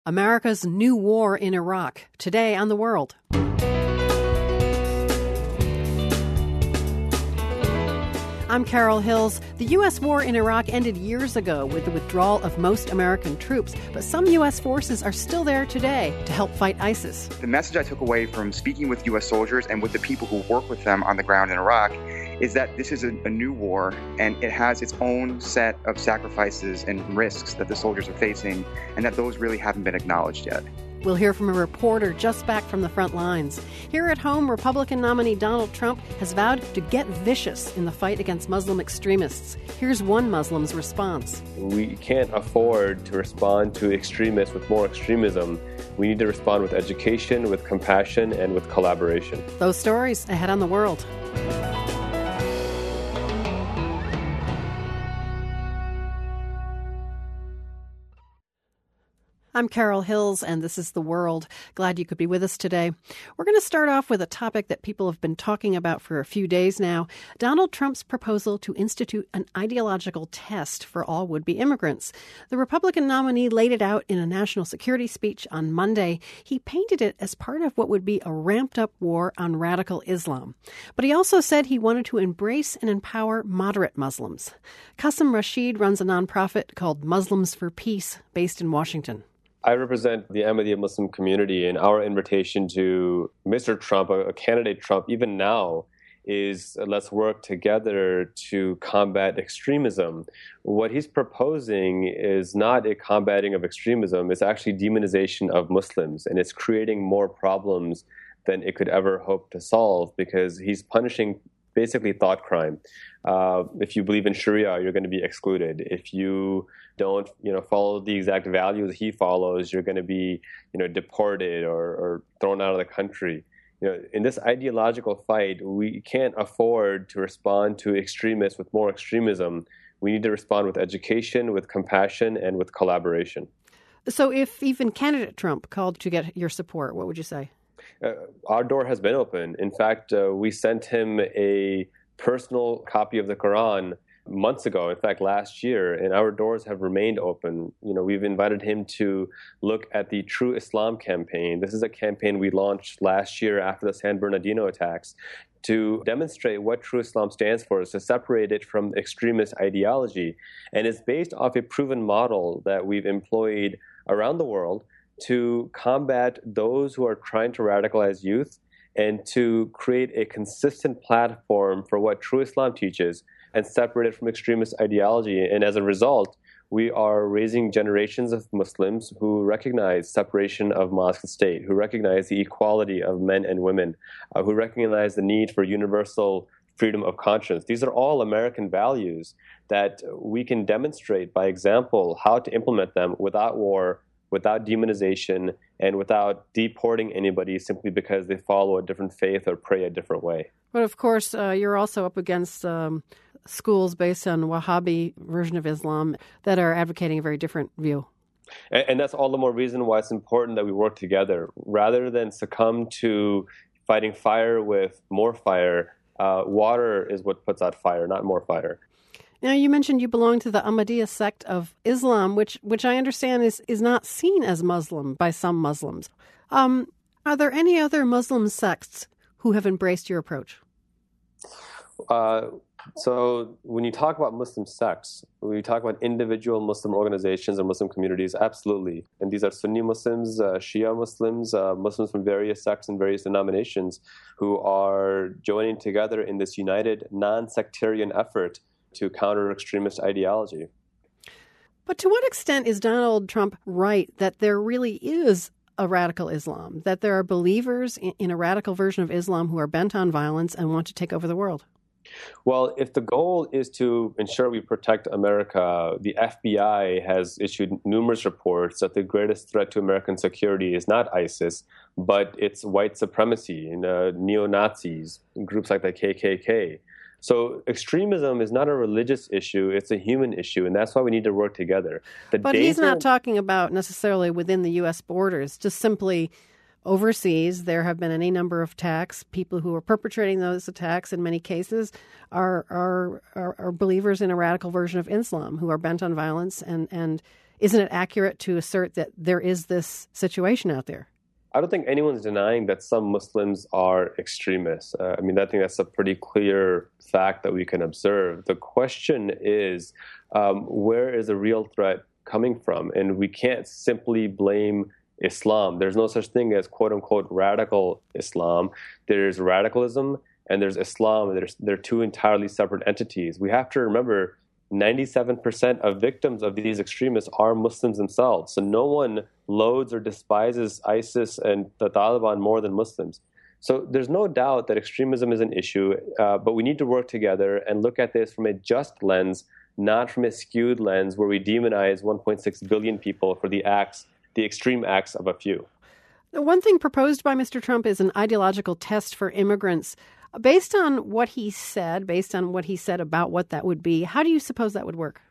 America's new war in Iraq, today on The World. I'm Carol Hills. The U.S. war in Iraq ended years ago with the withdrawal of most American troops, but some U.S. forces are still there today to help fight ISIS. The message I took away from speaking with U.S. soldiers and with the people who work with them on the ground in Iraq is that this is a new war, and it has its own set of sacrifices and risks that the soldiers are facing, and that those really haven't been acknowledged yet. We'll hear from a reporter just back from the front lines. Here at home, Republican nominee Donald Trump has vowed to get vicious in the fight against Muslim extremists. Here's one Muslim's response. We can't afford to respond to extremists with more extremism. We need to respond with education, with compassion, and with collaboration. Those stories ahead on The World. I'm Carol Hills, and this is The World. Glad you could be with us today. We're going to start off with a topic that people have been talking about for a few days now, Donald Trump's proposal to institute an ideological test for all would-be immigrants. The Republican nominee laid it out in a national security speech on Monday. He painted it as part of what would be a ramped-up war on radical Islam. But he also said he wanted to embrace and empower moderate Muslims. Qasim Rashid runs a nonprofit called Muslims for Peace based in Washington. I represent the Ahmadiyya Muslim community, and our invitation to Mr. Trump, a candidate Trump, even now, is let's work together to combat extremism. What he's proposing is not a combating of extremism, it's actually demonization of Muslims, and it's creating more problems than it could ever hope to solve because he's punishing basically thought crime. If you believe in Sharia, you're going to be excluded. If you don't, follow the exact values he follows, you're going to be, deported or thrown out of the country. In this ideological fight, we can't afford to respond to extremists with more extremism. We need to respond with education, with compassion, and with collaboration. So if even candidate Trump called to get your support, what would you say? Our door has been open. In fact, we sent him a personal copy of the Quran months ago, in fact, last year, and our doors have remained open. We've invited him to look at the True Islam campaign. This is a campaign we launched last year after the San Bernardino attacks to demonstrate what True Islam stands for, is to separate it from extremist ideology. And it's based off a proven model that we've employed around the world to combat those who are trying to radicalize youth and to create a consistent platform for what True Islam teaches and separate it from extremist ideology. And as a result, we are raising generations of Muslims who recognize separation of mosque and state, who recognize the equality of men and women, who recognize the need for universal freedom of conscience. These are all American values that we can demonstrate by example how to implement them without war, without demonization, and without deporting anybody simply because they follow a different faith or pray a different way. But of course, you're also up against schools based on Wahhabi version of Islam that are advocating a very different view. And that's all the more reason why it's important that we work together. Rather than succumb to fighting fire with more fire, water is what puts out fire, not more fire. Now, you mentioned you belong to the Ahmadiyya sect of Islam, which I understand is not seen as Muslim by some Muslims. Are there any other Muslim sects who have embraced your approach? So when you talk about Muslim sects, when you talk about individual Muslim organizations and Muslim communities, absolutely. And these are Sunni Muslims, Shia Muslims, Muslims from various sects and various denominations who are joining together in this united, non-sectarian effort to counter extremist ideology. But to what extent is Donald Trump right that there really is a radical Islam, that there are believers in a radical version of Islam who are bent on violence and want to take over the world? Well, if the goal is to ensure we protect America, the FBI has issued numerous reports that the greatest threat to American security is not ISIS, but it's white supremacy and neo-Nazis, groups like the KKK. So extremism is not a religious issue, it's a human issue, and that's why we need to work together. But he's not talking about necessarily within the U.S. borders, just simply overseas. There have been any number of attacks. People who are perpetrating those attacks in many cases are believers in a radical version of Islam who are bent on violence and Isn't it accurate to assert that there is this situation out there? I don't think anyone's denying that some Muslims are extremists. I think that's a pretty clear fact that we can observe. The question is, where is the real threat coming from? And we can't simply blame Islam. There's no such thing as quote-unquote radical Islam. There's radicalism and there's Islam. They're two entirely separate entities. We have to remember 97% of victims of these extremists are Muslims themselves. So no one loads or despises ISIS and the Taliban more than Muslims. So there's no doubt that extremism is an issue, but we need to work together and look at this from a just lens, not from a skewed lens where we demonize 1.6 billion people for the extreme acts of a few. The one thing proposed by Mr. Trump is an ideological test for immigrants. Based on what he said about what that would be, how do you suppose that would work?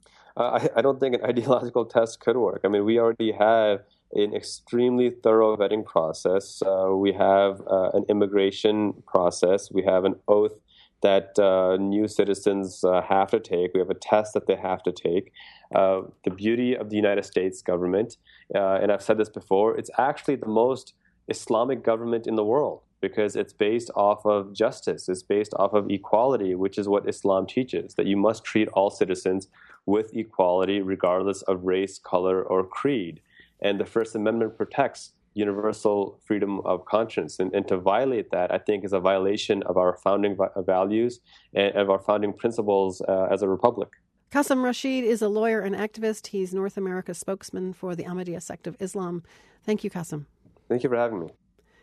I don't think an ideological test could work. We already have an extremely thorough vetting process. We have an immigration process. We have an oath that new citizens have to take. We have a test that they have to take. The beauty of the United States government, and I've said this before, it's actually the most Islamic government in the world, because it's based off of justice. It's based off of equality, which is what Islam teaches, that you must treat all citizens with equality regardless of race, color, or creed. And the First Amendment protects universal freedom of conscience. And to violate that, I think, is a violation of our founding values and of our founding principles as a republic. Qasim Rashid is a lawyer and activist. He's North America's spokesman for the Ahmadiyya sect of Islam. Thank you, Qasim. Thank you for having me.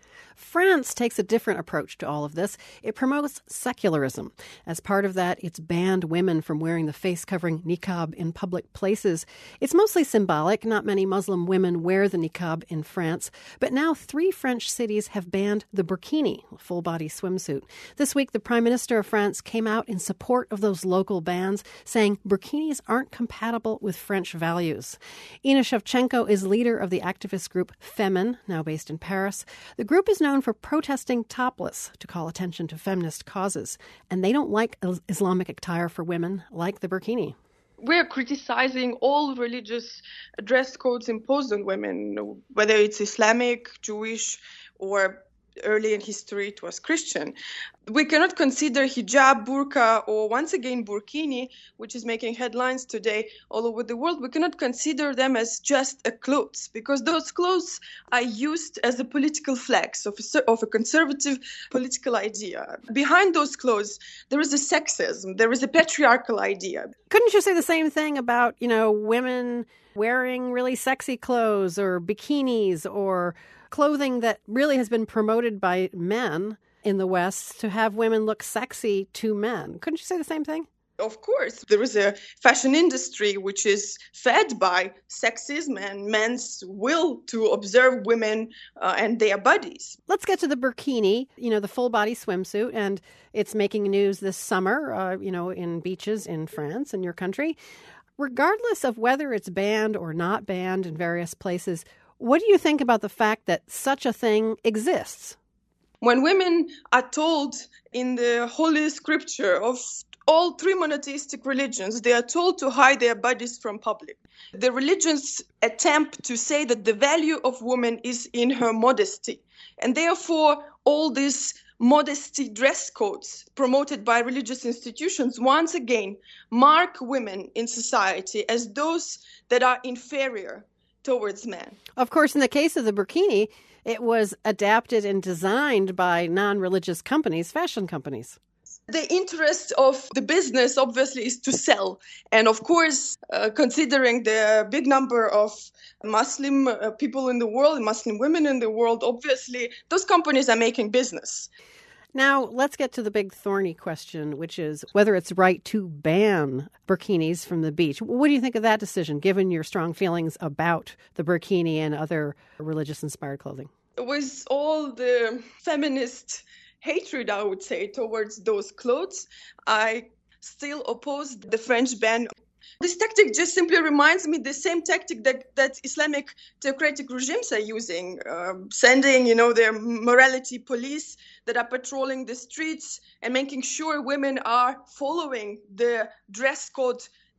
France takes a different approach to all of this. It promotes secularism. As part of that, it's banned women from wearing the face-covering niqab in public places. It's mostly symbolic. Not many Muslim women wear the niqab in France. But now 3 French cities have banned the burkini, a full-body swimsuit. This week, the Prime Minister of France came out in support of those local bans, saying burkinis aren't compatible with French values. Ina Shevchenko is leader of the activist group Femen, now based in Paris. The group is known for protesting topless to call attention to feminist causes, and they don't like Islamic attire for women like the burkini. We're criticizing all religious dress codes imposed on women, whether it's Islamic, Jewish, or early in history it was Christian. We cannot consider hijab, burqa, or once again burkini, which is making headlines today all over the world, we cannot consider them as just a clothes, because those clothes are used as a political flex of a conservative political idea. Behind those clothes, there is a sexism, there is a patriarchal idea. Couldn't you say the same thing about, women wearing really sexy clothes or bikinis or clothing that really has been promoted by men in the West to have women look sexy to men? Couldn't you say the same thing? Of course, there is a fashion industry which is fed by sexism and men's will to observe women and their bodies. Let's get to the burkini, the full-body swimsuit, and it's making news this summer, in beaches in France, in your country. Regardless of whether it's banned or not banned in various places, what do you think about the fact that such a thing exists? When women are told in the Holy Scripture of all 3 monotheistic religions, they are told to hide their bodies from public. The religions attempt to say that the value of woman is in her modesty. And therefore, all these modesty dress codes promoted by religious institutions once again mark women in society as those that are inferior towards men. Of course, in the case of the burkini, it was adapted and designed by non-religious companies, fashion companies. The interest of the business, obviously, is to sell. And of course, considering the big number of Muslim people in the world, Muslim women in the world, obviously, those companies are making business. Now, let's get to the big thorny question, which is whether it's right to ban burkinis from the beach. What do you think of that decision, given your strong feelings about the burkini and other religious-inspired clothing? With all the feminist hatred, I would say, towards those clothes, I still oppose the French ban. This tactic just simply reminds me the same tactic that Islamic theocratic regimes are using, sending, their morality police that are patrolling the streets and making sure women are following the dress code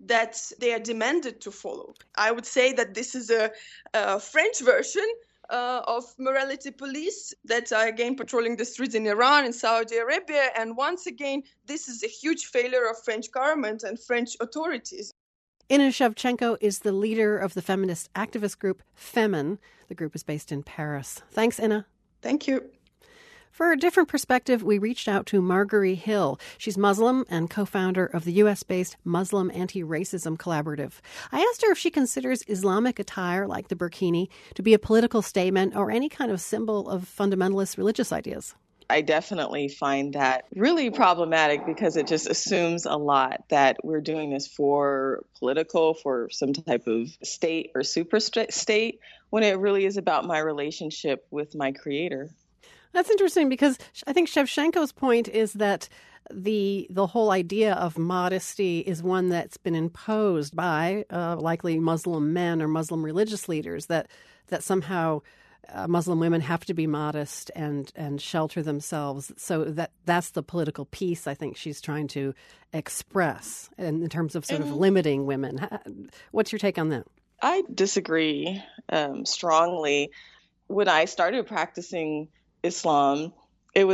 that they are demanded to follow. I would say that this is a French version of morality police that are again patrolling the streets in Iran and Saudi Arabia. And once again, this is a huge failure of French government and French authorities. Inna Shevchenko is the leader of the feminist activist group Femen. The group is based in Paris. Thanks, Inna. Thank you. For a different perspective, we reached out to Marguerite Hill. She's Muslim and co-founder of the U.S.-based Muslim Anti-Racism Collaborative. I asked her if she considers Islamic attire, like the burkini, to be a political statement or any kind of symbol of fundamentalist religious ideas. I definitely find that really problematic because it just assumes a lot that we're doing this for some type of state or super state, when it really is about my relationship with my creator. That's interesting because I think Shevchenko's point is that the whole idea of modesty is one that's been imposed by likely Muslim men or Muslim religious leaders, that somehow Muslim women have to be modest and shelter themselves. So that's the political piece I think she's trying to express in terms of sort of limiting women. What's your take on that? I disagree strongly. When I started practicing Islam, it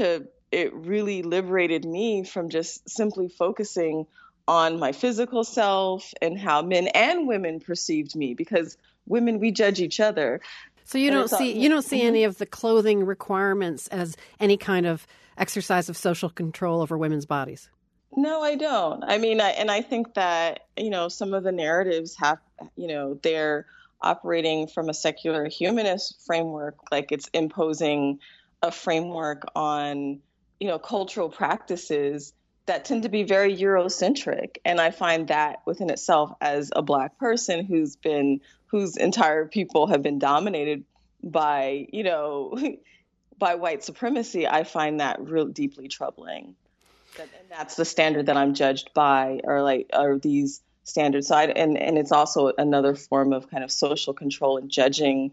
really liberated me from just simply focusing on my physical self and how men and women perceived me, because women, we judge each other. So you don't see any of the clothing requirements as any kind of exercise of social control over women's bodies? No, I don't. I mean, I think that, some of the narratives have, they're operating from a secular humanist framework, like it's imposing a framework on, cultural practices that tend to be very Eurocentric. And I find that within itself, as a Black person whose entire people have been dominated by, by white supremacy, I find that real deeply troubling. And that's the standard that I'm judged by, or these standards. So and it's also another form of kind of social control and judging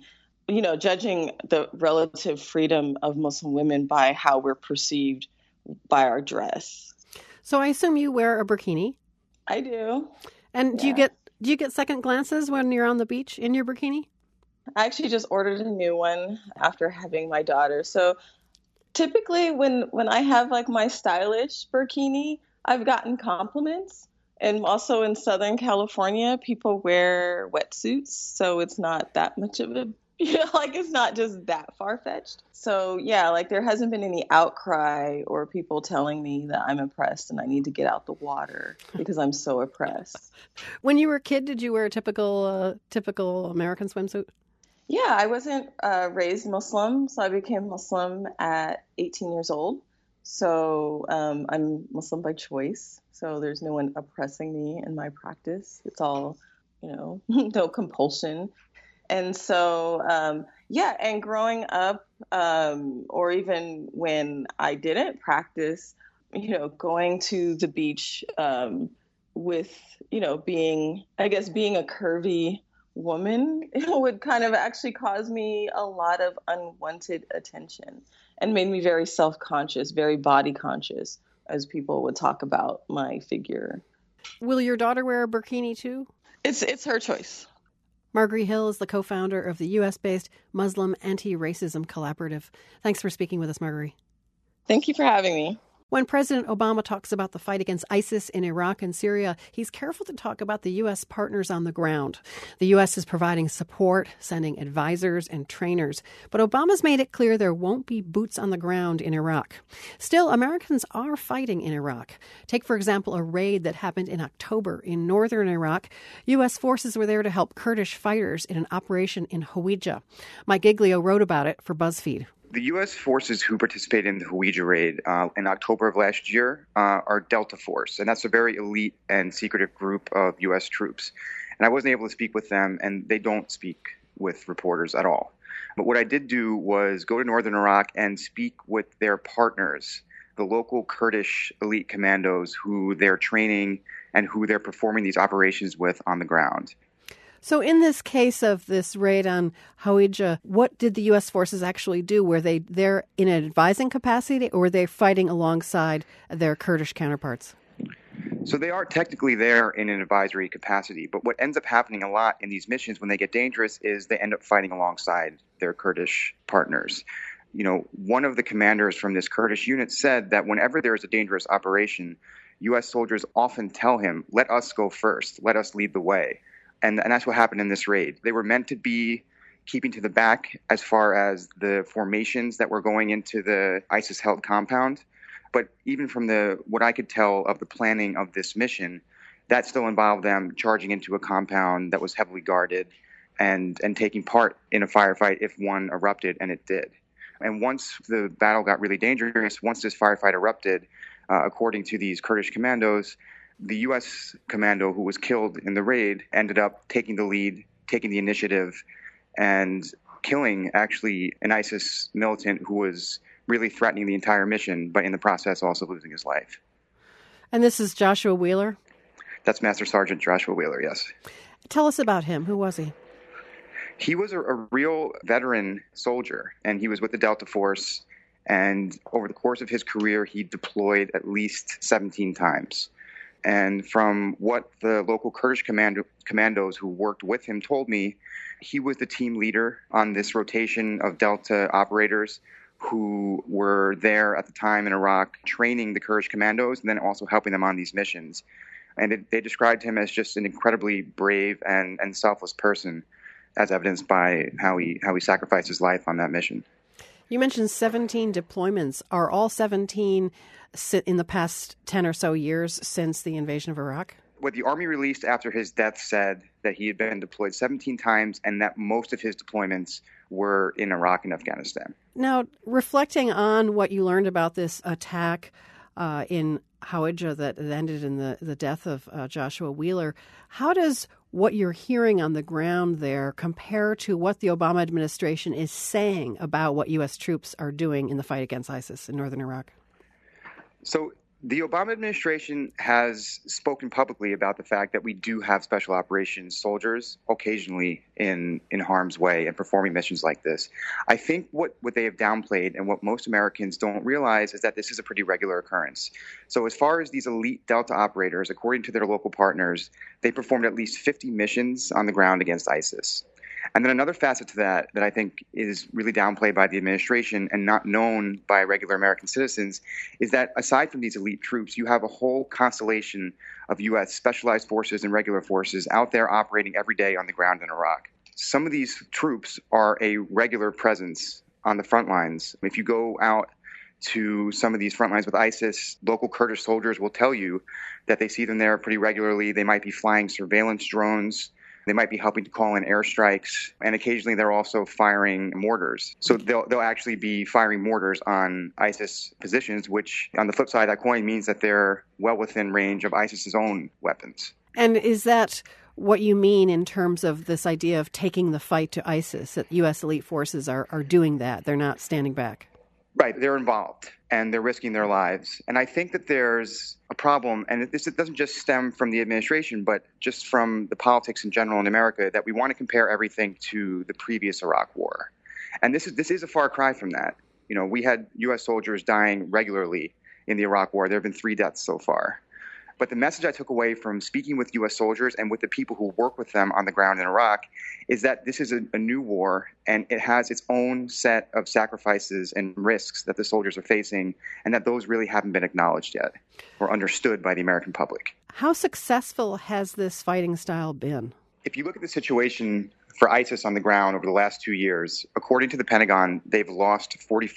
the relative freedom of Muslim women by how we're perceived by our dress. So I assume you wear a burkini. I do. And do you get second glances when you're on the beach in your burkini? I actually just ordered a new one after having my daughter. So typically when I have like my stylish burkini, I've gotten compliments. And also in Southern California, people wear wetsuits. So it's not that much of a, it's not just that far-fetched. So yeah, there hasn't been any outcry or people telling me that I'm oppressed and I need to get out the water because I'm so oppressed. When you were a kid, did you wear a typical American swimsuit? Yeah, I wasn't raised Muslim, so I became Muslim at 18 years old. So I'm Muslim by choice. So there's no one oppressing me in my practice. It's all, no compulsion. And so, and growing up, or even when I didn't practice, going to the beach with, being a curvy woman, it would kind of actually cause me a lot of unwanted attention and made me very self-conscious, very body conscious, as people would talk about my figure. Will your daughter wear a burkini too? It's her choice. Marguerite Hill is the co-founder of the U.S.-based Muslim Anti-Racism Collaborative. Thanks for speaking with us, Marguerite. Thank you for having me. When President Obama talks about the fight against ISIS in Iraq and Syria, he's careful to talk about the U.S. partners on the ground. The U.S. is providing support, sending advisors and trainers. But Obama's made it clear there won't be boots on the ground in Iraq. Still, Americans are fighting in Iraq. Take, for example, a raid that happened in October in northern Iraq. U.S. forces were there to help Kurdish fighters in an operation in Hawija. Mike Giglio wrote about it for BuzzFeed. The U.S. forces who participated in the Hawija raid in October of last year are Delta Force, and that's a very elite and secretive group of U.S. troops. And I wasn't able to speak with them, and they don't speak with reporters at all. But what I did do was go to northern Iraq and speak with their partners, the local Kurdish elite commandos who they're training and who they're performing these operations with on the ground. So in this case of this raid on Hawija, what did the U.S. forces actually do? Were they there in an advising capacity, or were they fighting alongside their Kurdish counterparts? So they are technically there in an advisory capacity, but what ends up happening a lot in these missions when they get dangerous is they end up fighting alongside their Kurdish partners. One of the commanders from this Kurdish unit said that whenever there is a dangerous operation, U.S. soldiers often tell him, let us go first, let us lead the way. And that's what happened in this raid. They were meant to be keeping to the back as far as the formations that were going into the ISIS-held compound. But even from what I could tell of the planning of this mission, that still involved them charging into a compound that was heavily guarded and taking part in a firefight if one erupted, and it did. And once the battle got really dangerous, once this firefight erupted, according to these Kurdish commandos, the U.S. commando who was killed in the raid ended up taking the lead, taking the initiative, and killing actually an ISIS militant who was really threatening the entire mission, but in the process also losing his life. And this is Joshua Wheeler? That's Master Sergeant Joshua Wheeler, yes. Tell us about him. Who was he? He was a real veteran soldier, and he was with the Delta Force, and over the course of his career, he deployed at least 17 times. And from what the local Kurdish commandos who worked with him told me, he was the team leader on this rotation of Delta operators who were there at the time in Iraq training the Kurdish commandos and then also helping them on these missions. And they described him as just an incredibly brave and selfless person, as evidenced by how he sacrificed his life on that mission. You mentioned 17 deployments. Are all 17 in the past 10 or so years since the invasion of Iraq? What the Army released after his death said that he had been deployed 17 times and that most of his deployments were in Iraq and Afghanistan. Now, reflecting on what you learned about this attack in Hawija that ended in the death of Joshua Wheeler, how does what you're hearing on the ground there compare to what the Obama administration is saying about what U.S. troops are doing in the fight against ISIS in northern Iraq? So the Obama administration has spoken publicly about the fact that we do have special operations soldiers occasionally in harm's way and performing missions like this. I think what they have downplayed and what most Americans don't realize is that this is a pretty regular occurrence. So as far as these elite Delta operators, according to their local partners, they performed at least 50 missions on the ground against ISIS. And then another facet to that I think is really downplayed by the administration and not known by regular American citizens is that aside from these elite troops, you have a whole constellation of U.S. specialized forces and regular forces out there operating every day on the ground in Iraq. Some of these troops are a regular presence on the front lines. If you go out to some of these front lines with ISIS, local Kurdish soldiers will tell you that they see them there pretty regularly. They might be flying surveillance drones. They might be helping to call in airstrikes, and occasionally they're also firing mortars. So they'll actually be firing mortars on ISIS positions, which on the flip side of that coin means that they're well within range of ISIS's own weapons. And is that what you mean in terms of this idea of taking the fight to ISIS, that U.S. elite forces are doing that? They're not standing back? Right. They're involved, and they're risking their lives. And I think that there's a problem, and it doesn't just stem from the administration, but just from the politics in general in America, that we want to compare everything to the previous Iraq war. And this is a far cry from that. We had U.S. soldiers dying regularly in the Iraq war. There have been 3 deaths so far. But the message I took away from speaking with U.S. soldiers and with the people who work with them on the ground in Iraq is that this is a new war, and it has its own set of sacrifices and risks that the soldiers are facing, and that those really haven't been acknowledged yet or understood by the American public. How successful has this fighting style been? If you look at the situation for ISIS on the ground over the last 2 years, according to the Pentagon, they've lost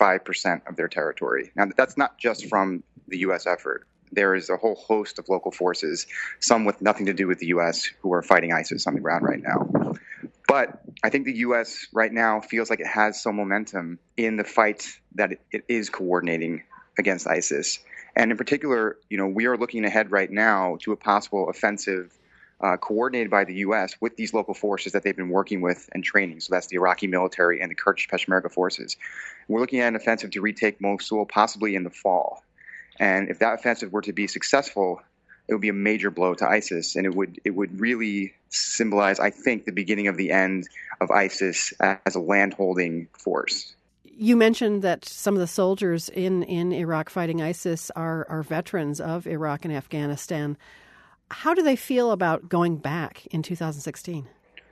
45% of their territory. Now, that's not just from the U.S. effort. There is a whole host of local forces, some with nothing to do with the U.S., who are fighting ISIS on the ground right now. But I think the U.S. right now feels like it has some momentum in the fight that it is coordinating against ISIS. And in particular, we are looking ahead right now to a possible offensive coordinated by the U.S. with these local forces that they've been working with and training. So that's the Iraqi military and the Kurdish Peshmerga forces. We're looking at an offensive to retake Mosul possibly in the fall. And if that offensive were to be successful, it would be a major blow to ISIS, and it would really symbolize, I think, the beginning of the end of ISIS as a land-holding force. You mentioned that some of the soldiers in Iraq fighting ISIS are veterans of Iraq and Afghanistan. How do they feel about going back in 2016?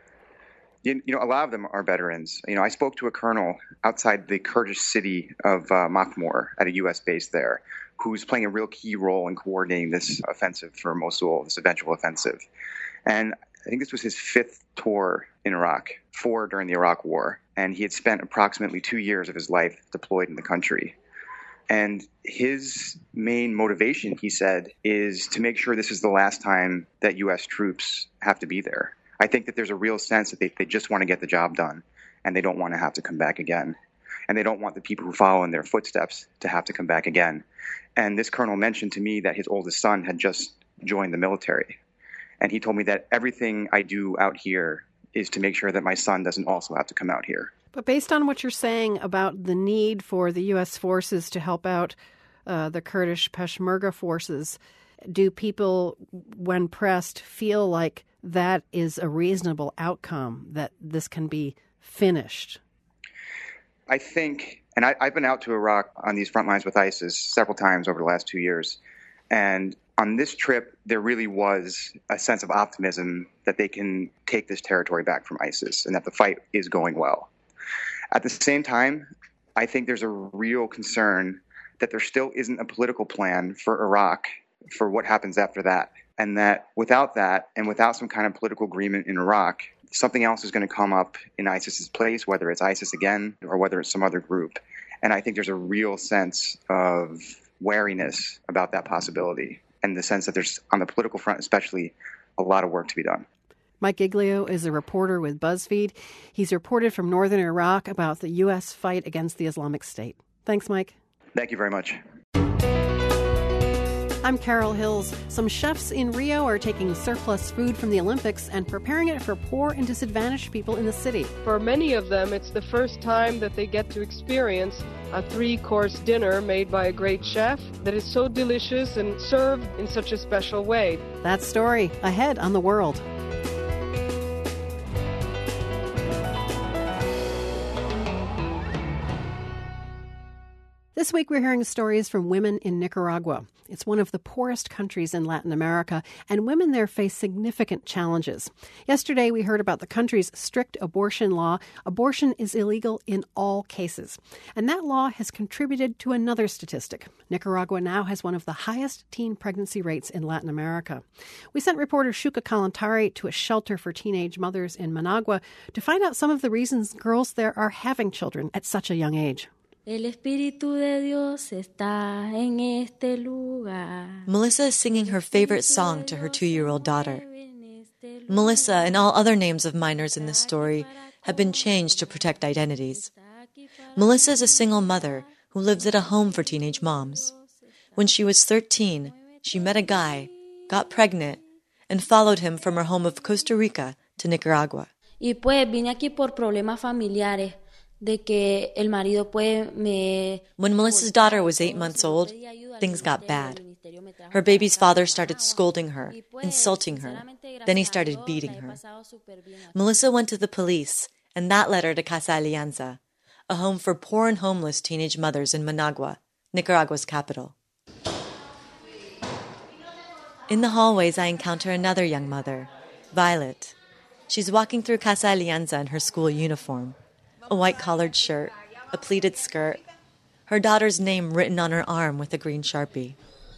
A lot of them are veterans. I spoke to a colonel outside the Kurdish city of Makhmur at a U.S. base there, who's playing a real key role in coordinating this offensive for Mosul, this eventual offensive. And I think this was his 5th tour in Iraq, 4 during the Iraq War. And he had spent approximately 2 years of his life deployed in the country. And his main motivation, he said, is to make sure this is the last time that U.S. troops have to be there. I think that there's a real sense that they just want to get the job done, and they don't want to have to come back again. And they don't want the people who follow in their footsteps to have to come back again. And this colonel mentioned to me that his oldest son had just joined the military. And he told me that everything I do out here is to make sure that my son doesn't also have to come out here. But based on what you're saying about the need for the U.S. forces to help out the Kurdish Peshmerga forces, do people, when pressed, feel like that is a reasonable outcome, that this can be finished? I think, and I've been out to Iraq on these front lines with ISIS several times over the last 2 years, and on this trip, there really was a sense of optimism that they can take this territory back from ISIS and that the fight is going well. At the same time, I think there's a real concern that there still isn't a political plan for Iraq for what happens after that. And that without that, and without some kind of political agreement in Iraq, something else is going to come up in ISIS's place, whether it's ISIS again or whether it's some other group. And I think there's a real sense of wariness about that possibility, and the sense that there's, on the political front especially, a lot of work to be done. Mike Giglio is a reporter with BuzzFeed. He's reported from northern Iraq about the U.S. fight against the Islamic State. Thanks, Mike. Thank you very much. I'm Carol Hills. Some chefs in Rio are taking surplus food from the Olympics and preparing it for poor and disadvantaged people in the city. For many of them, it's the first time that they get to experience a 3-course dinner made by a great chef that is so delicious and served in such a special way. That story ahead on The World. This week we're hearing stories from women in Nicaragua. It's one of the poorest countries in Latin America, and women there face significant challenges. Yesterday we heard about the country's strict abortion law. Abortion is illegal in all cases. And that law has contributed to another statistic. Nicaragua now has one of the highest teen pregnancy rates in Latin America. We sent reporter Shuka Kalantari to a shelter for teenage mothers in Managua to find out some of the reasons girls there are having children at such a young age. El Espíritu de Dios está en este lugar. Melissa is singing her favorite song to her 2-year-old daughter. Melissa and all other names of minors in this story have been changed to protect identities. Melissa is a single mother who lives at a home for teenage moms. When she was 13, she met a guy, got pregnant, and followed him from her home of Costa Rica to Nicaragua. Y pues vine aquí por problemas familiares. When Melissa's daughter was 8 months old, things got bad. Her baby's father started scolding her, insulting her. Then he started beating her. Melissa went to the police, and that led her to Casa Alianza, a home for poor and homeless teenage mothers in Managua, Nicaragua's capital. In the hallways, I encounter another young mother, Violet. She's walking through Casa Alianza in her school uniform. A white-collared shirt, a pleated skirt, her daughter's name written on her arm with a green Sharpie.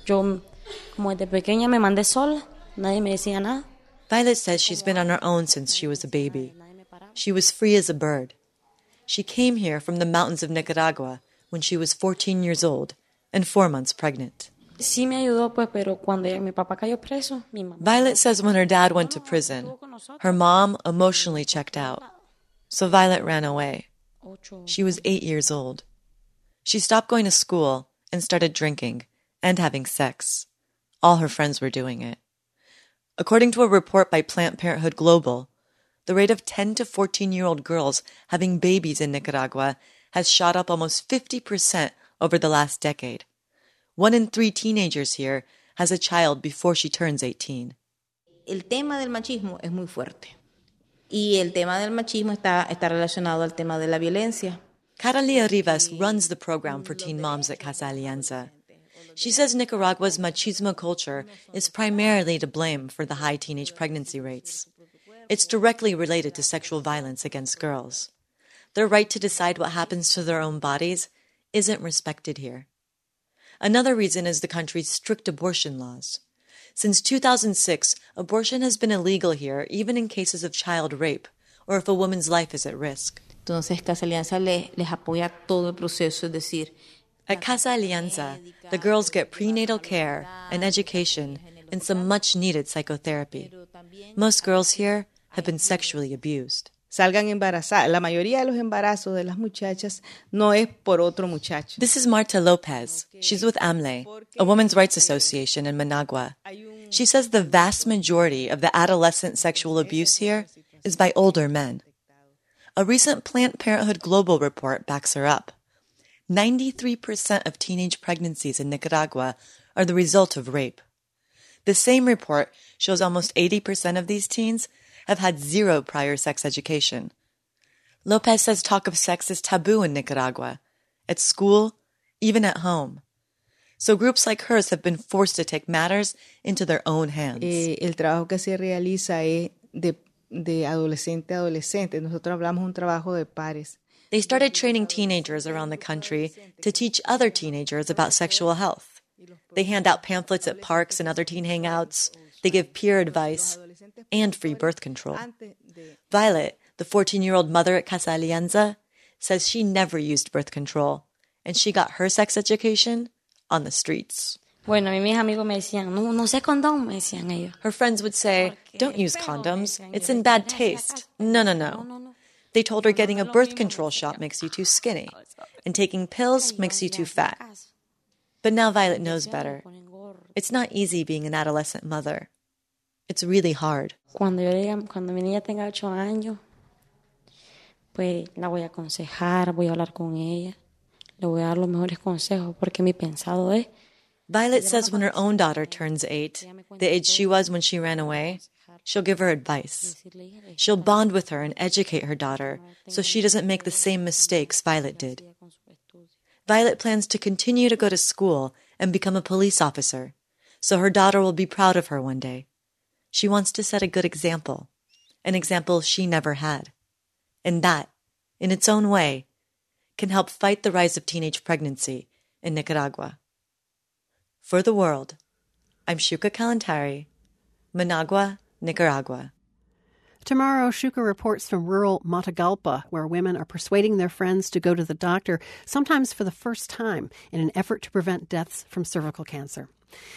Violet says she's been on her own since she was a baby. She was free as a bird. She came here from the mountains of Nicaragua when she was 14 years old and 4 months pregnant. Violet says when her dad went to prison, her mom emotionally checked out. So Violet ran away. She was 8 years old. She stopped going to school and started drinking and having sex. All her friends were doing it. According to a report by Planned Parenthood Global, the rate of 10 to 14-year-old girls having babies in Nicaragua has shot up almost 50% over the last decade. 1 in 3 teenagers here has a child before she turns 18. El tema del machismo es muy fuerte. Y el tema del machismo está relacionado al tema de la violencia. Caralia Rivas runs the program for teen moms at Casa Alianza. She says Nicaragua's machismo culture is primarily to blame for the high teenage pregnancy rates. It's directly related to sexual violence against girls. Their right to decide what happens to their own bodies isn't respected here. Another reason is the country's strict abortion laws. Since 2006, abortion has been illegal here, even in cases of child rape or if a woman's life is at risk. Entonces, Casa Alianza les apoya todo el proceso, es decir, at Casa Alianza, the girls get prenatal care, an education, and some much-needed psychotherapy. Most girls here have been sexually abused. Salgan embarazadas. La mayoría de los embarazos de las muchachas no es por otro muchacho. This is Marta Lopez. She's with AMLE, a women's rights association in Managua. She says the vast majority of the adolescent sexual abuse here is by older men. A recent Planned Parenthood Global report backs her up. 93% of teenage pregnancies in Nicaragua are the result of rape. The same report shows almost 80% of these teens have had zero prior sex education. Lopez says talk of sex is taboo in Nicaragua, at school, even at home. So groups like hers have been forced to take matters into their own hands. El trabajo que se realiza es de adolescente a adolescente. Nosotros hablamos un trabajo de pares. They started training teenagers around the country to teach other teenagers about sexual health. They hand out pamphlets at parks and other teen hangouts. They give peer advice and free birth control. Violet, the 14-year-old mother at Casa Alianza, says she never used birth control, and she got her sex education on the streets. Bueno, a mí mis amigos me decían, no sé condón, me decían ellos. Her friends would say, don't use condoms, it's in bad taste. No. They told her getting a birth control shot makes you too skinny, and taking pills makes you too fat. But now Violet knows better. It's not easy being an adolescent mother. It's really hard. Cuando mi niña tenga 8 años, pues la voy a aconsejar, voy a hablar con ella, le voy a dar los mejores consejos, porque mi pensado es. Violet says when her own daughter turns 8, the age she was when she ran away, she'll give her advice. She'll bond with her and educate her daughter so she doesn't make the same mistakes Violet did. Violet plans to continue to go to school and become a police officer, so her daughter will be proud of her one day. She wants to set a good example, an example she never had. And that, in its own way, can help fight the rise of teenage pregnancy in Nicaragua. For the World, I'm Shuka Kalantari, Managua, Nicaragua. Tomorrow, Shuka reports from rural Matagalpa, where women are persuading their friends to go to the doctor, sometimes for the first time, in an effort to prevent deaths from cervical cancer.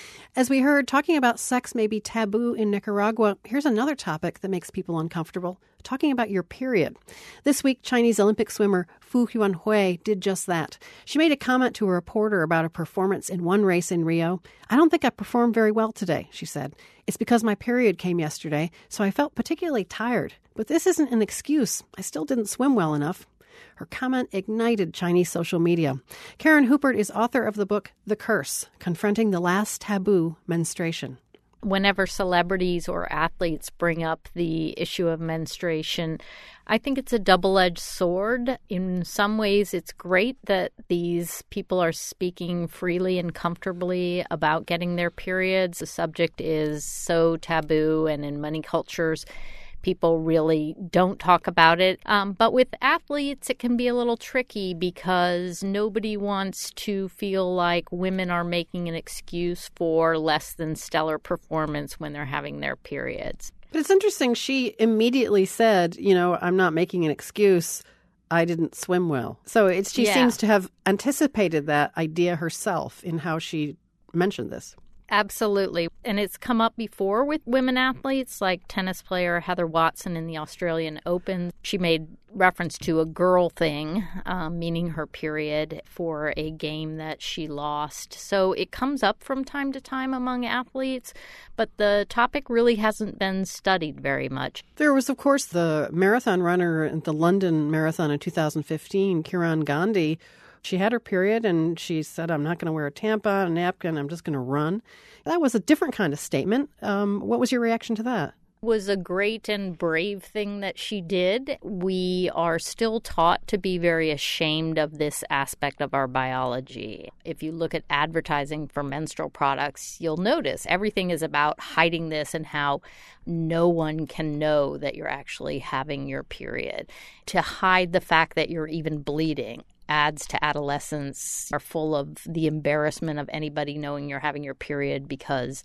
As we heard, talking about sex may be taboo in Nicaragua. Here's another topic that makes people uncomfortable, talking about your period. This week, Chinese Olympic swimmer Fu Yuanhui did just that. She made a comment to a reporter about a performance in one race in Rio. "I don't think I performed very well today," she said. "It's because my period came yesterday, so I felt particularly tired. But this isn't an excuse. I still didn't swim well enough." Her comment ignited Chinese social media. Karen Hupert is author of the book The Curse, Confronting the Last Taboo, Menstruation. Whenever celebrities or athletes bring up the issue of menstruation, I think it's a double-edged sword. In some ways, it's great that these people are speaking freely and comfortably about getting their periods. The subject is so taboo, and in many cultures, people really don't talk about it. But with athletes, it can be a little tricky because nobody wants to feel like women are making an excuse for less than stellar performance when they're having their periods. But it's interesting. She immediately said, I'm not making an excuse. I didn't swim well. So she seems to have anticipated that idea herself in how she mentioned this. Absolutely. And it's come up before with women athletes, like tennis player Heather Watson in the Australian Open. She made reference to a girl thing, meaning her period, for a game that she lost. So it comes up from time to time among athletes, but the topic really hasn't been studied very much. There was, of course, the marathon runner at the London Marathon in 2015, Kiran Gandhi. She had her period and she said, "I'm not going to wear a tampon, a napkin, I'm just going to run." That was a different kind of statement. What was your reaction to that? was a great and brave thing that she did. We are still taught to be very ashamed of this aspect of our biology. If you look at advertising for menstrual products, you'll notice everything is about hiding this and how no one can know that you're actually having your period. To hide the fact that you're even bleeding. Ads to adolescents are full of the embarrassment of anybody knowing you're having your period because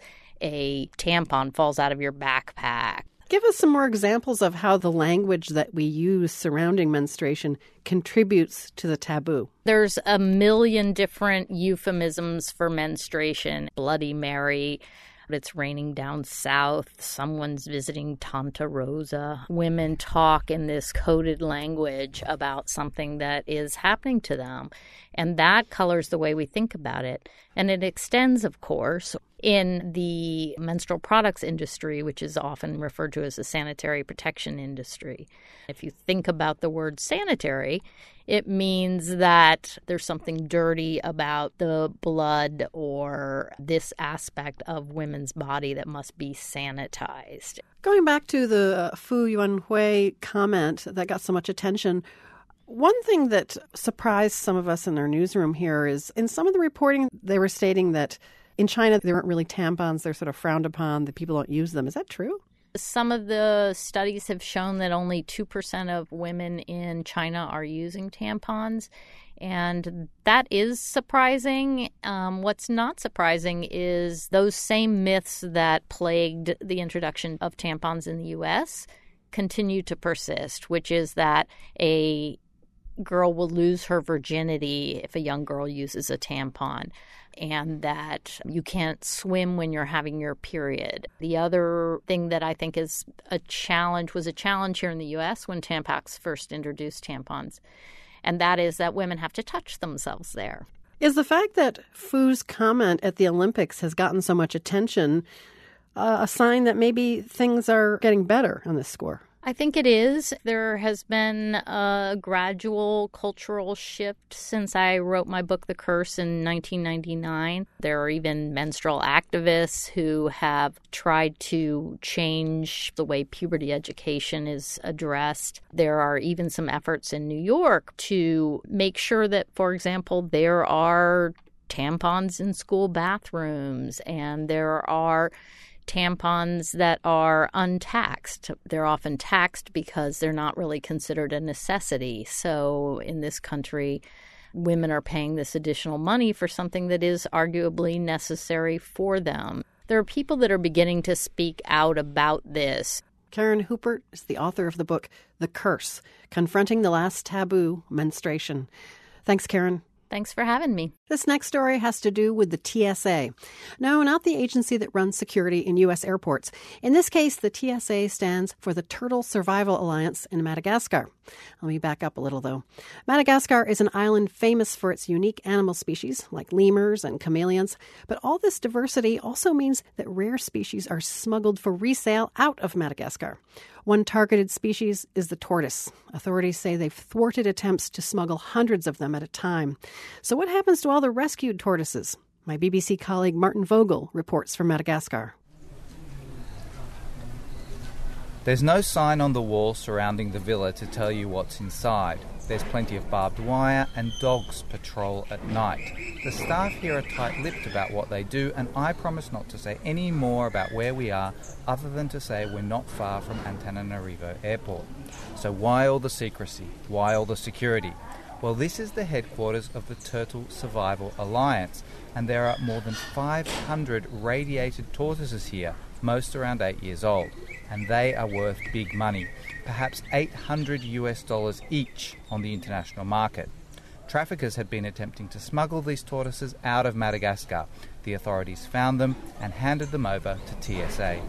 a tampon falls out of your backpack. Give us some more examples of how the language that we use surrounding menstruation contributes to the taboo. There's a million different euphemisms for menstruation. Bloody Mary, it's raining down south, someone's visiting Tanta Rosa. Women talk in this coded language about something that is happening to them, and that colors the way we think about it. And it extends, of course, in the menstrual products industry, which is often referred to as the sanitary protection industry. If you think about the word sanitary, it means that there's something dirty about the blood or this aspect of women's body that must be sanitized. Going back to the Fu Yuanhui comment that got so much attention, one thing that surprised some of us in our newsroom here is in some of the reporting, they were stating that in China, there aren't really tampons. They're sort of frowned upon, that people don't use them. Is that true? Some of the studies have shown that only 2% of women in China are using tampons, and that is surprising. What's not surprising is those same myths that plagued the introduction of tampons in the U.S. continue to persist, which is that a girl will lose her virginity if a young girl uses a tampon, and that you can't swim when you're having your period. The other thing that I think is was a challenge here in the U.S. when Tampax first introduced tampons, and that is that women have to touch themselves there. Is the fact that Fu's comment at the Olympics has gotten so much attention a sign that maybe things are getting better on this score? I think it is. There has been a gradual cultural shift since I wrote my book, The Curse, in 1999. There are even menstrual activists who have tried to change the way puberty education is addressed. There are even some efforts in New York to make sure that, for example, there are tampons in school bathrooms and there are tampons that are untaxed. They're often taxed because they're not really considered a necessity. So in this country, women are paying this additional money for something that is arguably necessary for them. There are people that are beginning to speak out about this. Karen Hupert is the author of the book, The Curse, Confronting the Last Taboo, Menstruation. Thanks, Karen. Thanks for having me. This next story has to do with the TSA. No, not the agency that runs security in U.S. airports. In this case, the TSA stands for the Turtle Survival Alliance in Madagascar. Let me back up a little, though. Madagascar is an island famous for its unique animal species, like lemurs and chameleons. But all this diversity also means that rare species are smuggled for resale out of Madagascar. One targeted species is the tortoise. Authorities say they've thwarted attempts to smuggle hundreds of them at a time. So what happens to all the rescued tortoises? My BBC colleague Martin Vogel reports from Madagascar. There's no sign on the wall surrounding the villa to tell you what's inside. There's plenty of barbed wire and dogs patrol at night. The staff here are tight-lipped about what they do, and I promise not to say any more about where we are other than to say we're not far from Antananarivo Airport. So why all the secrecy? Why all the security? Well, this is the headquarters of the Turtle Survival Alliance, and there are more than 500 radiated tortoises here, most around 8 years old. And they are worth big money, perhaps $800 each on the international market. Traffickers had been attempting to smuggle these tortoises out of Madagascar. The authorities found them and handed them over to TSA.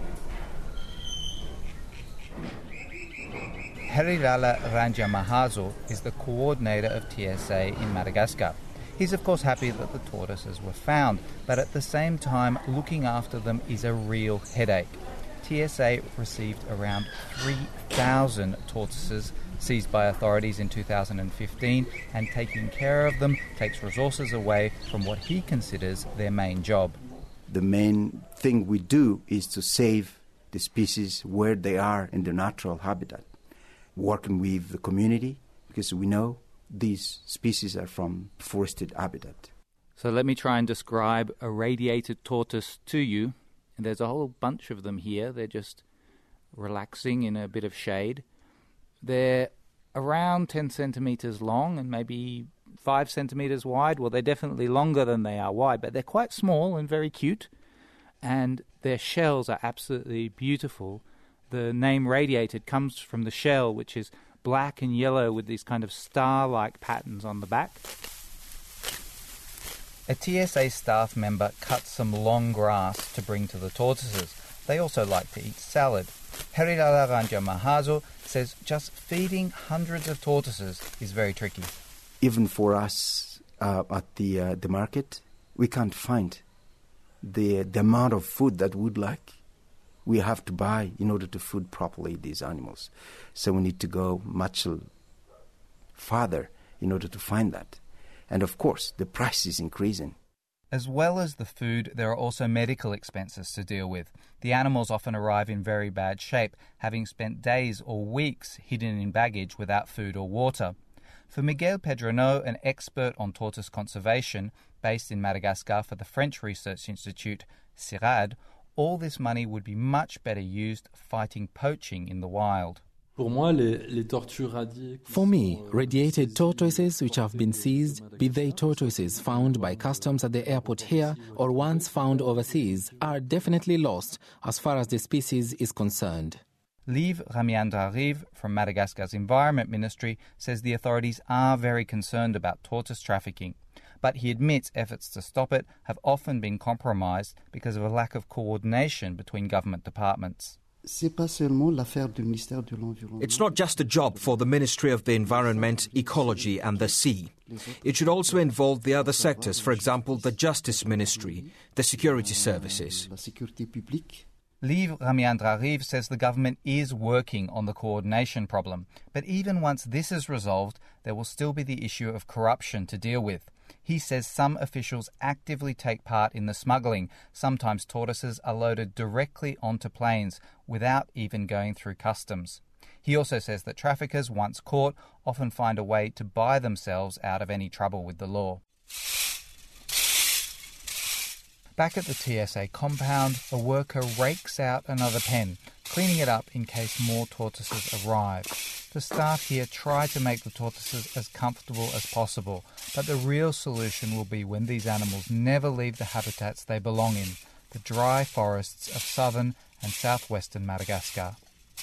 Herilala Ranjamahazo is the coordinator of TSA in Madagascar. He's of course happy that the tortoises were found, but at the same time looking after them is a real headache. TSA received around 3,000 tortoises seized by authorities in 2015, and taking care of them takes resources away from what he considers their main job. The main thing we do is to save the species where they are in their natural habitat, working with the community, because we know these species are from forested habitat. So let me try and describe a radiated tortoise to you. And there's a whole bunch of them here. They're just relaxing in a bit of shade. They're around 10 centimeters long and maybe 5 centimeters wide. Well, they're definitely longer than they are wide, but they're quite small and very cute. And their shells are absolutely beautiful. The name radiated comes from the shell, which is black and yellow with these kind of star-like patterns on the back. A TSA staff member cuts some long grass to bring to the tortoises. They also like to eat salad. Herila Laranja Mahazo says just feeding hundreds of tortoises is very tricky. Even for us at the market, we can't find the amount of food that we'd like. We have to buy in order to feed properly these animals. So we need to go much farther in order to find that. And of course, the price is increasing. As well as the food, there are also medical expenses to deal with. The animals often arrive in very bad shape, having spent days or weeks hidden in baggage without food or water. For Miguel Pedrano, an expert on tortoise conservation, based in Madagascar for the French research institute CIRAD, all this money would be much better used fighting poaching in the wild. For me, radiated tortoises which have been seized, be they tortoises found by customs at the airport here or ones found overseas, are definitely lost as far as the species is concerned. Liv Ramiandrariv from Madagascar's Environment Ministry says the authorities are very concerned about tortoise trafficking, but he admits efforts to stop it have often been compromised because of a lack of coordination between government departments. It's not just a job for the Ministry of the Environment, Ecology and the Sea. It should also involve the other sectors, for example, the Justice Ministry, the security services. Liv Ramiandrariv says the government is working on the coordination problem, but even once this is resolved, there will still be the issue of corruption to deal with. He says some officials actively take part in the smuggling. Sometimes tortoises are loaded directly onto planes without even going through customs. He also says that traffickers, once caught, often find a way to buy themselves out of any trouble with the law. Back at the TSA compound, a worker rakes out another pen, cleaning it up in case more tortoises arrive. The staff here try to make the tortoises as comfortable as possible, but the real solution will be when these animals never leave the habitats they belong in, the dry forests of southern and southwestern Madagascar.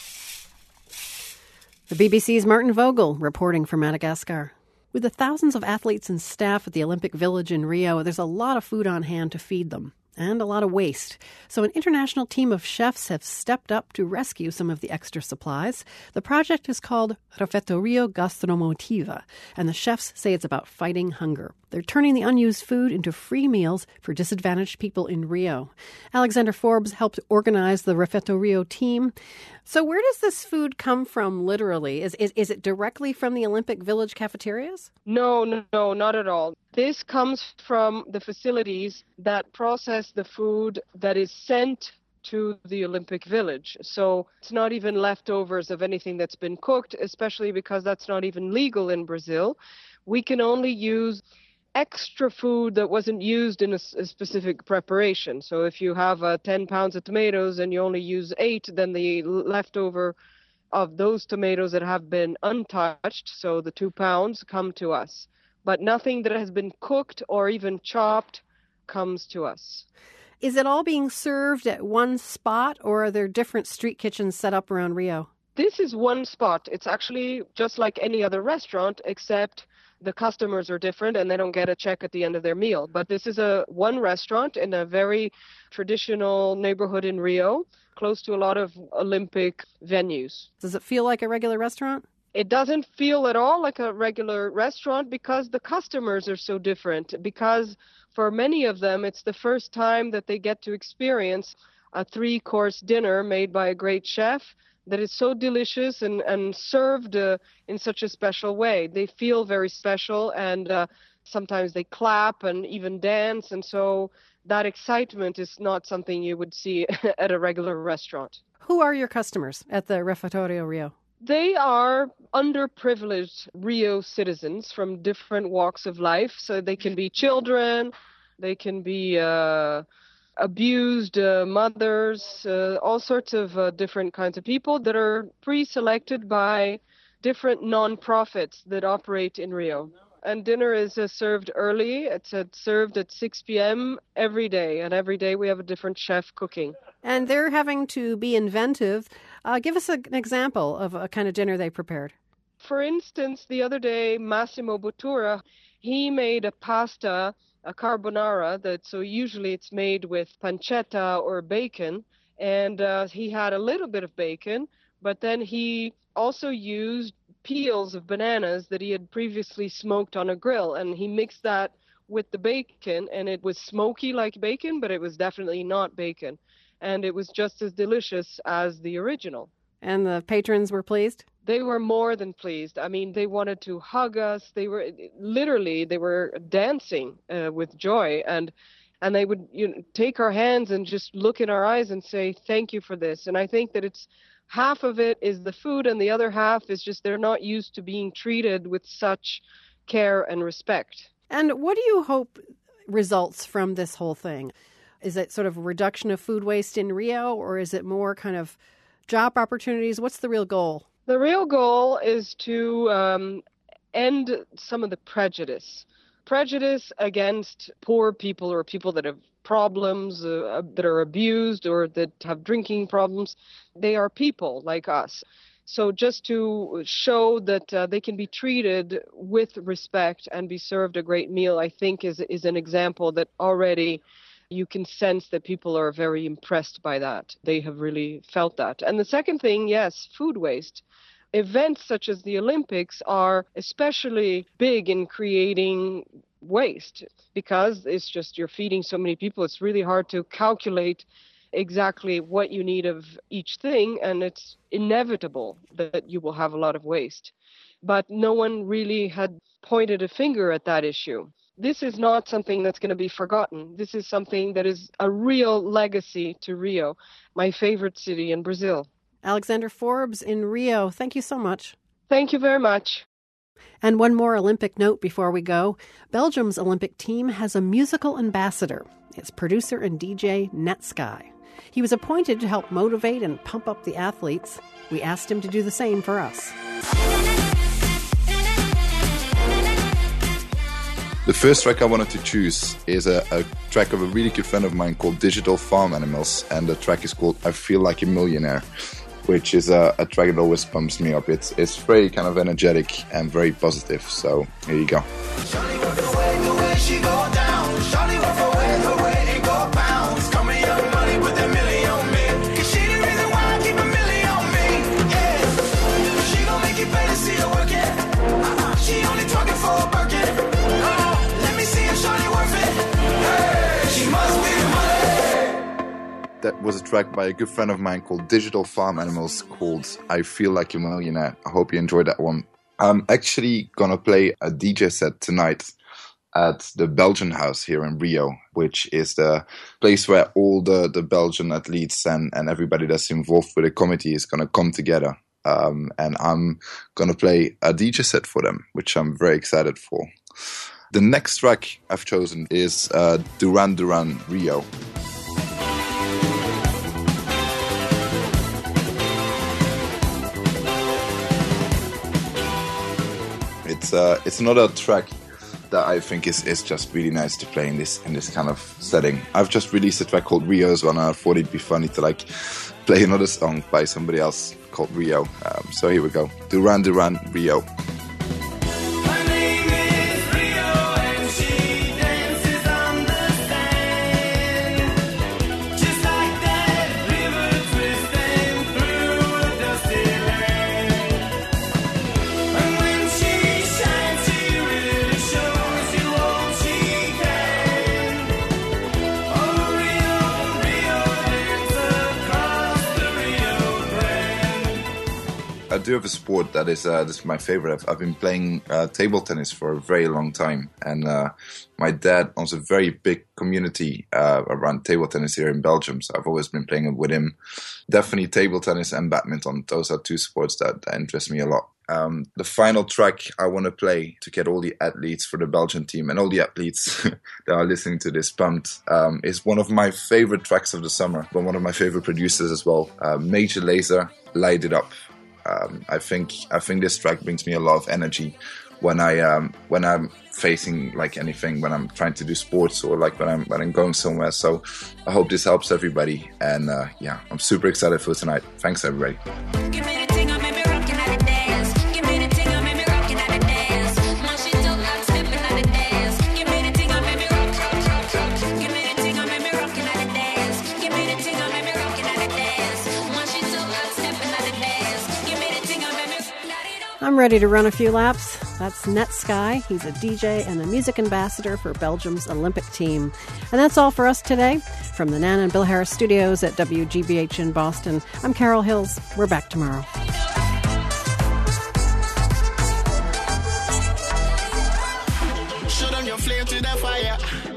The BBC's Martin Vogel reporting from Madagascar. With the thousands of athletes and staff at the Olympic Village in Rio, there's a lot of food on hand to feed them, and a lot of waste. So an international team of chefs have stepped up to rescue some of the extra supplies. The project is called Refetorio Gastromotiva, and the chefs say it's about fighting hunger. They're turning the unused food into free meals for disadvantaged people in Rio. Alexander Forbes helped organize the Refetorio team. So where does this food come from, literally? Is it directly from the Olympic Village cafeterias? No, not at all. This comes from the facilities that process the food that is sent to the Olympic Village. So it's not even leftovers of anything that's been cooked, especially because that's not even legal in Brazil. We can only use extra food that wasn't used in a specific preparation. So if you have 10 pounds of tomatoes and you only use 8, then the leftover of those tomatoes that have been untouched, so the 2 pounds, come to us. But nothing that has been cooked or even chopped comes to us. Is it all being served at one spot, or are there different street kitchens set up around Rio? This is one spot. It's actually just like any other restaurant, except the customers are different and they don't get a check at the end of their meal. But this is one restaurant in a very traditional neighborhood in Rio, close to a lot of Olympic venues. Does it feel like a regular restaurant? It doesn't feel at all like a regular restaurant because the customers are so different. Because for many of them, it's the first time that they get to experience a 3-course dinner made by a great chef that is so delicious and served in such a special way. They feel very special, and sometimes they clap and even dance. And so that excitement is not something you would see at a regular restaurant. Who are your customers at the Refectorio Rio? They are underprivileged Rio citizens from different walks of life. So they can be children, they can be abused mothers, all sorts of different kinds of people that are pre-selected by different non-profits that operate in Rio. And dinner is served early. It's served at 6 p.m. every day. And every day we have a different chef cooking. And they're having to be inventive. Give us an example of a kind of dinner they prepared. For instance, the other day, Massimo Bottura, he made a pasta, a carbonara, so usually it's made with pancetta or bacon. And he had a little bit of bacon, but then he also used peels of bananas that he had previously smoked on a grill, and he mixed that with the bacon, and it was smoky like bacon, but it was definitely not bacon, and it was just as delicious as the original. And the patrons were pleased? They were more than pleased. I mean, they wanted to hug us. They were dancing with joy, and they would take our hands and just look in our eyes and say, thank you for this. And I think that it's half of it is the food, and the other half is just they're not used to being treated with such care and respect. And what do you hope results from this whole thing? Is it sort of a reduction of food waste in Rio, or is it more kind of job opportunities? What's the real goal? The real goal is to end some of the prejudice against poor people or people that have problems, that are abused or that have drinking problems. They are people like us. So just to show that they can be treated with respect and be served a great meal, I think is an example that already you can sense that people are very impressed by that. They have really felt that. And the second thing, yes, food waste. Events such as the Olympics are especially big in creating waste because it's just you're feeding so many people. It's really hard to calculate exactly what you need of each thing, and it's inevitable that you will have a lot of waste. But no one really had pointed a finger at that issue. This is not something that's going to be forgotten. This is something that is a real legacy to Rio, my favorite city in Brazil. Alexandra Forbes in Rio, thank you so much. Thank you very much. And one more Olympic note before we go. Belgium's Olympic team has a musical ambassador. It's producer and DJ Netsky. He was appointed to help motivate and pump up the athletes. We asked him to do the same for us. The first track I wanted to choose is a track of a really good friend of mine called Digital Farm Animals, and the track is called I Feel Like a Millionaire, which is a track that always pumps me up. It's very kind of energetic and very positive, so here you go. That was a track by a good friend of mine called Digital Farm Animals called I Feel Like a Millionaire. I hope you enjoyed that one. I'm actually going to play a DJ set tonight at the Belgian House here in Rio, which is the place where all the Belgian athletes and everybody that's involved with the committee is going to come together. And I'm going to play a DJ set for them, which I'm very excited for. The next track I've chosen is Duran Duran Rio. It's another track that I think is just really nice to play in this kind of setting. I've just released a track called Rio as well, and I thought it'd be funny to play another song by somebody else called Rio. So here we go. Duran Duran Rio. do have a sport that is this is my favorite. I've been playing table tennis for a very long time, and my dad owns a very big community around table tennis here in Belgium, so I've always been playing with him. Definitely table tennis and badminton. Those are two sports that interest me a lot. The final track I want to play to get all the athletes for the Belgian team and all the athletes that are listening to this pumped is one of my favorite tracks of the summer, but one of my favorite producers as well, Major Lazer, Light It Up. I think this track brings me a lot of energy when I'm facing like anything, when I'm trying to do sports or like when I'm going somewhere. So I hope this helps everybody, and I'm super excited for tonight. Thanks everybody. I'm ready to run a few laps. That's Netsky. He's a DJ and a music ambassador for Belgium's Olympic team. And that's all for us today. From the Nan and Bill Harris studios at WGBH in Boston, I'm Carol Hills. We're back tomorrow. Show them your flame to the fire.